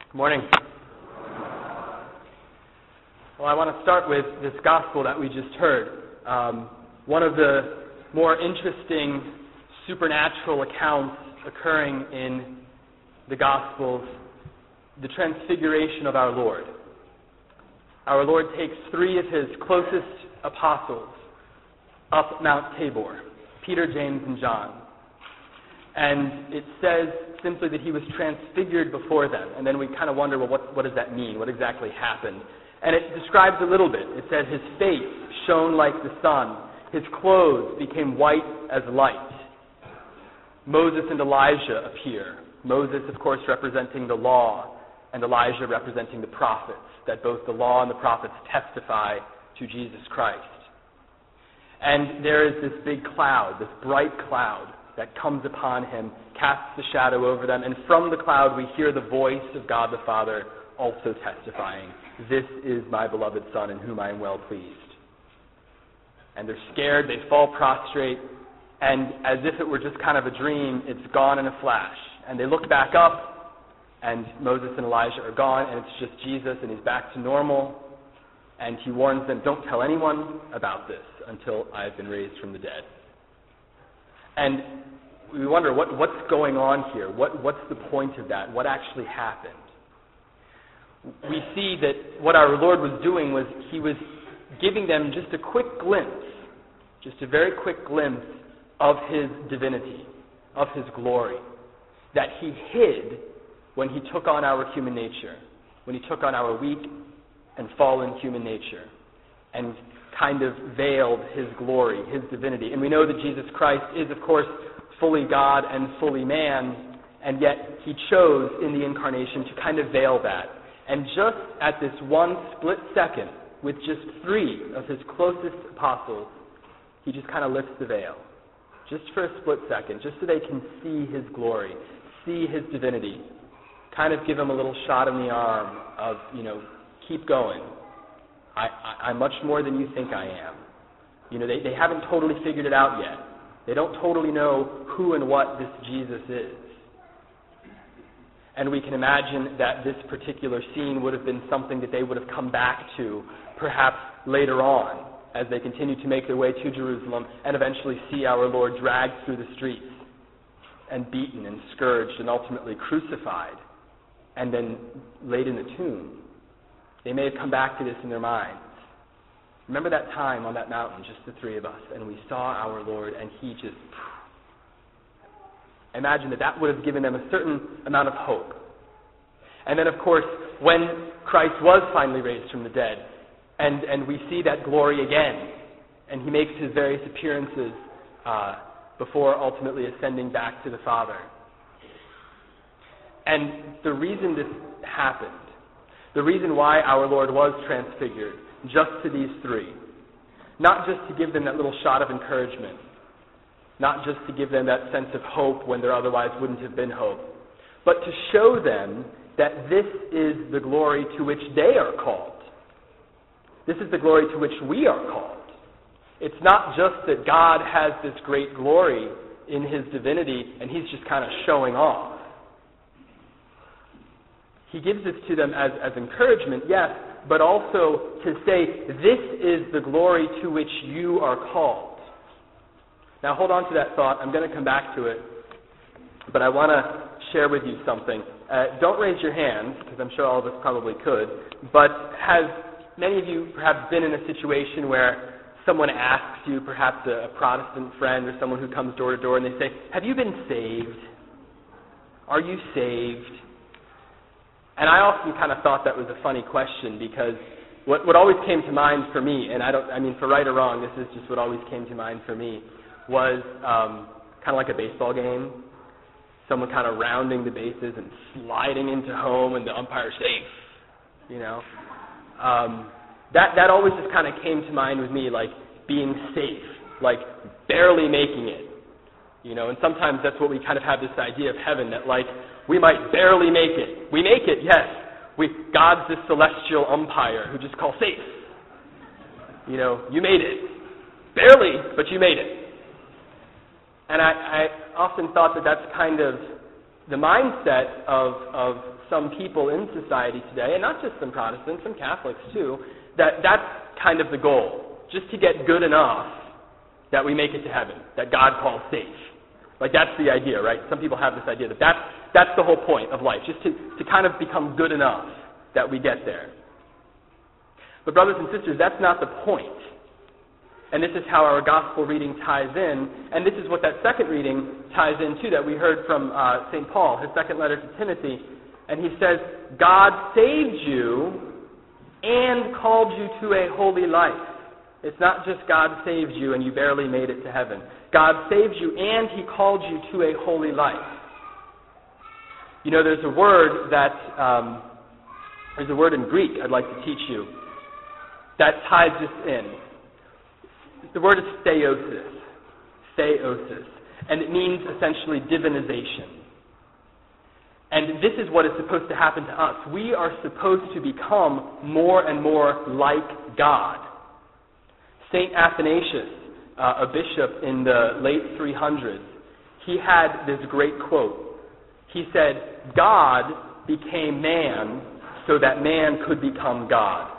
Good morning. Well, I want to start with this gospel that we just heard. One of the more interesting supernatural accounts occurring in the Gospels, the transfiguration of our Lord. Our Lord takes three of his closest apostles up Mount Tabor, Peter, James, and John. And it says simply that he was transfigured before them. And then we kind of wonder, well, what does that mean? What exactly happened? And it describes a little bit. It says his face shone like the sun. His clothes became white as light. Moses and Elijah appear. Moses, of course, representing the law, and Elijah representing the prophets, that both the law and the prophets testify to Jesus Christ. And there is this big cloud, this bright cloud, that comes upon him, casts a shadow over them, and from the cloud we hear the voice of God the Father also testifying, "This is my beloved Son, in whom I am well pleased." And they're scared, they fall prostrate, and as if it were just kind of a dream, it's gone in a flash. And they look back up, and Moses and Elijah are gone, and it's just Jesus, and he's back to normal, and he warns them, "Don't tell anyone about this until I've been raised from the dead." And we wonder, what's going on here? What's the point of that? What actually happened? We see that what our Lord was doing was he was giving them just a quick glimpse, just a very quick glimpse of his divinity, of his glory, that he hid when he took on our human nature, when he took on our weak and fallen human nature, and kind of veiled his glory, his divinity. And we know that Jesus Christ is, of course, fully God and fully man, and yet he chose in the incarnation to kind of veil that. And just at this one split second, with just three of his closest apostles, he just kind of lifts the veil. Just for a split second, just so they can see his glory, see his divinity, kind of give him a little shot in the arm of, keep going. I'm much more than you think I am. They haven't totally figured it out yet. They don't totally know who and what this Jesus is. And we can imagine that this particular scene would have been something that they would have come back to perhaps later on as they continue to make their way to Jerusalem and eventually see our Lord dragged through the streets and beaten and scourged and ultimately crucified and then laid in the tomb. They may have come back to this in their minds. Remember that time on that mountain, just the three of us, and we saw our Lord, and he just... Imagine that would have given them a certain amount of hope. And then, of course, when Christ was finally raised from the dead, and we see that glory again, and he makes his various appearances before ultimately ascending back to the Father. And the reason this happened, the reason why our Lord was transfigured, just to these three, not just to give them that little shot of encouragement, not just to give them that sense of hope when there otherwise wouldn't have been hope, but to show them that this is the glory to which they are called. This is the glory to which we are called. It's not just that God has this great glory in his divinity and he's just kind of showing off. He gives this to them as encouragement, yes, but also to say, this is the glory to which you are called. Now hold on to that thought. I'm going to come back to it, but I want to share with you something. Don't raise your hands, because I'm sure all of us probably could, but have many of you perhaps been in a situation where someone asks you, perhaps a Protestant friend or someone who comes door to door, and they say, "Have you been saved? Are you saved?" And I often kind of thought that was a funny question, because what always came to mind for me, and for right or wrong, this is just what always came to mind for me, was kind of like a baseball game. Someone kind of rounding the bases and sliding into home, and the umpire's safe. That always just kind of came to mind with me, like being safe, like barely making it. And sometimes that's what we kind of have this idea of heaven, that like we might barely make it. We make it, yes. God's this celestial umpire who just calls safe. You made it. Barely, but you made it. And I often thought that that's kind of the mindset of some people in society today, and not just some Protestants, some Catholics too, that's kind of the goal. Just to get good enough that we make it to heaven, that God calls safe. Like, that's the idea, right? Some people have this idea that that's the whole point of life, just to kind of become good enough that we get there. But brothers and sisters, that's not the point. And this is how our gospel reading ties in, and this is what that second reading ties into that we heard from St. Paul, his second letter to Timothy. And he says, God saved you and called you to a holy life. It's not just God saved you and you barely made it to heaven. God saved you and He called you to a holy life. You know, there's a word in Greek I'd like to teach you that ties this in. The word is theosis. Theosis. And it means essentially divinization. And this is what is supposed to happen to us. We are supposed to become more and more like God. St. Athanasius, a bishop in the late 300s, he had this great quote. He said, God became man so that man could become God.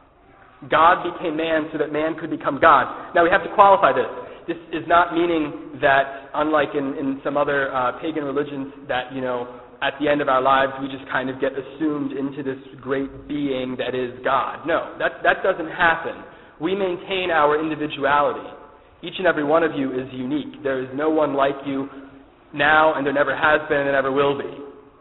God became man so that man could become God. Now we have to qualify this. This is not meaning that, unlike in some other pagan religions, that, you know, at the end of our lives we just kind of get assumed into this great being that is God. No, that doesn't happen. We maintain our individuality. Each and every one of you is unique. There is no one like you now, and there never has been, and there never will be.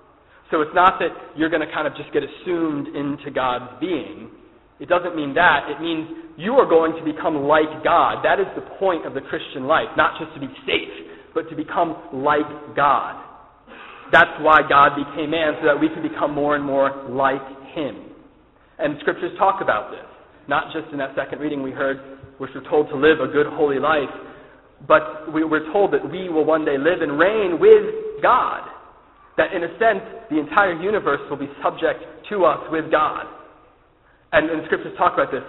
So it's not that you're going to kind of just get assumed into God's being. It doesn't mean that. It means you are going to become like God. That is the point of the Christian life, not just to be safe, but to become like God. That's why God became man, so that we can become more and more like Him. And Scriptures talk about this. Not just in that second reading we heard, which we're told to live a good, holy life, but we're told that we will one day live and reign with God. That in a sense, the entire universe will be subject to us with God. And Scriptures talk about this,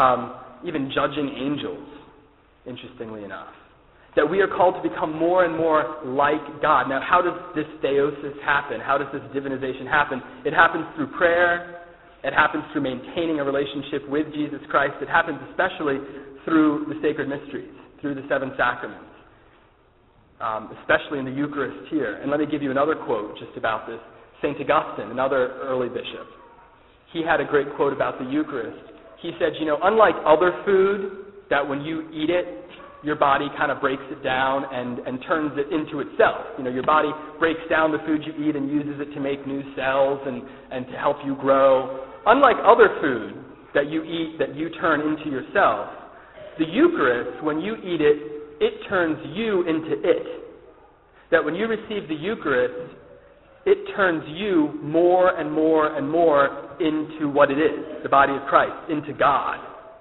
even judging angels, interestingly enough. That we are called to become more and more like God. Now, how does this theosis happen? How does this divinization happen? It happens through prayer. It happens through maintaining a relationship with Jesus Christ. It happens especially through the sacred mysteries, through the seven sacraments, especially in the Eucharist here. And let me give you another quote just about this. St. Augustine, another early bishop, he had a great quote about the Eucharist. He said, you know, unlike other food, that when you eat it, your body kind of breaks it down and turns it into itself. You know, your body breaks down the food you eat and uses it to make new cells and to help you grow. Unlike other food that you eat that you turn into yourself, the Eucharist, when you eat it, it turns you into it. That when you receive the Eucharist, it turns you more and more and more into what it is, the body of Christ, into God.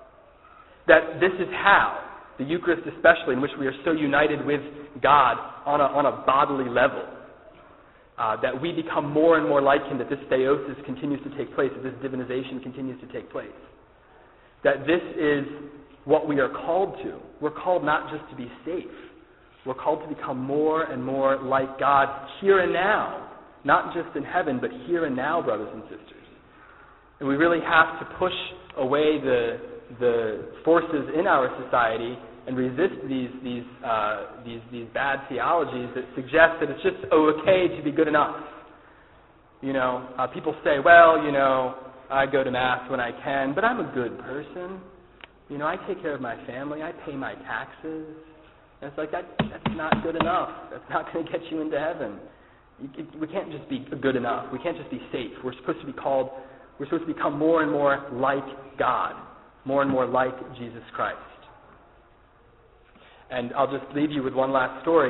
That this is how, the Eucharist especially, in which we are so united with God on a bodily level, that we become more and more like Him, that this theosis continues to take place, that this divinization continues to take place. That this is what we are called to. We're called not just to be safe. We're called to become more and more like God here and now. Not just in heaven, but here and now, brothers and sisters. And we really have to push away the forces in our society and resist these bad theologies that suggest that it's just okay to be good enough. You know, people say, well, you know, I go to Mass when I can, but I'm a good person. You know, I take care of my family. I pay my taxes. And it's like, that's not good enough. That's not going to get you into heaven. We can't just be good enough. We can't just be safe. We're supposed to become more and more like God, more and more like Jesus Christ. And I'll just leave you with one last story.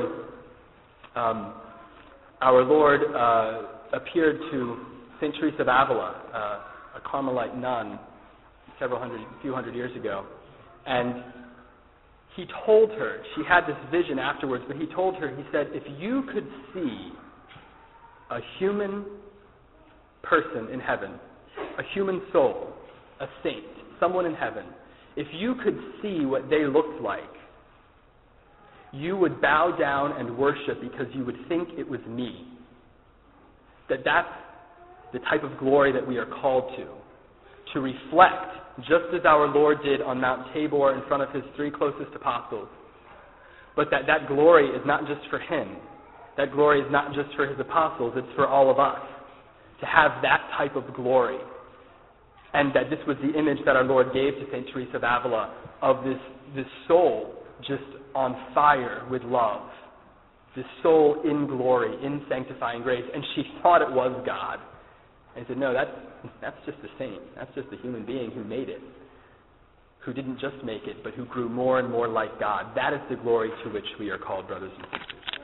Our Lord appeared to St. Teresa of Avila, a Carmelite nun, a few hundred years ago, and He told her, she had this vision afterwards, but He told her, He said, if you could see a human person in heaven, a human soul, a saint, someone in heaven, if you could see what they looked like, you would bow down and worship because you would think it was me. That's the type of glory that we are called to reflect, just as our Lord did on Mount Tabor in front of his 3 closest apostles. But that glory is not just for him. That glory is not just for his apostles. It's for all of us to have that type of glory. And that this was the image that our Lord gave to St. Teresa of Avila of this soul just on fire with love. This soul in glory, in sanctifying grace. And she thought it was God. And he said, no, that's just the saint. That's just the human being who made it. Who didn't just make it, but who grew more and more like God. That is the glory to which we are called, brothers and sisters.